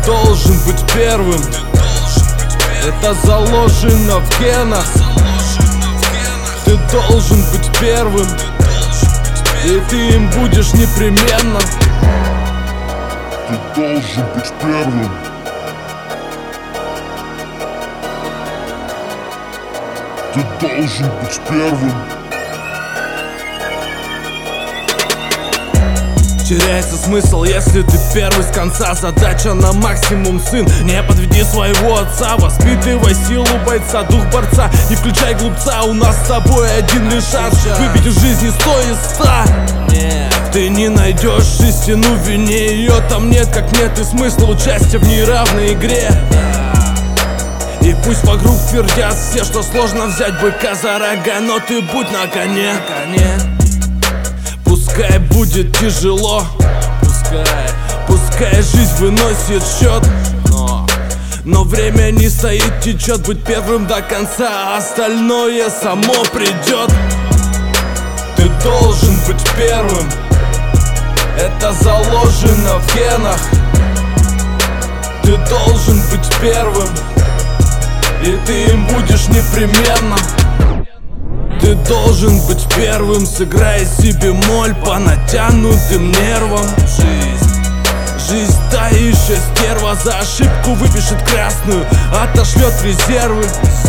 должен быть первым. Это заложено в генах. Ты должен быть первым, и ты им будешь непременно. Ты должен быть первым. Ты должен быть первым. Теряется смысл, если ты первый с конца. Задача на максимум, сын. Не подведи своего отца. Воспитывай силу бойца, дух борца. Не включай глупца, у нас с тобой один лишь шанс выбить в жизни 100 из 100. Ты не найдешь истину в вине, ее там нет, как нет и смысла участия в неравной игре. И пусть вокруг твердят все, что сложно взять быка за рога, но ты будь на коне. Пускай будет тяжело, пускай жизнь выносит счет, но время не стоит, течет. Быть первым до конца, а остальное само придет. Ты должен быть первым, это заложено в генах. Ты должен быть первым, и ты им будешь непременно. Ты должен быть первым, сыграй себе моль по натянутым нервам. Жизнь та еще стерва, за ошибку выпишет красную, отошлет резервы.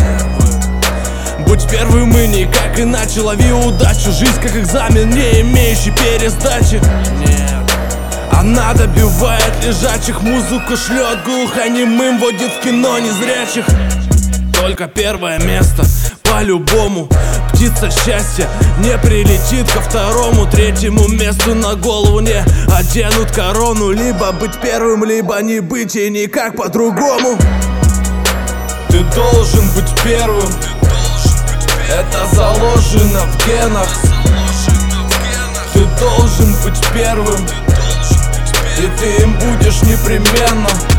Будь первым и никак иначе, лови удачу. Жизнь как экзамен, не имеющий пересдачи. Она добивает лежачих, музыку шлет глухонемым, водит в кино незрячих. Только первое место по-любому. Птица счастья не прилетит ко второму, третьему месту на голову не оденут корону. Либо быть первым, либо не быть, и никак по-другому. Ты должен быть первым, это заложено в генах. Ты должен быть первым, и ты им будешь непременно.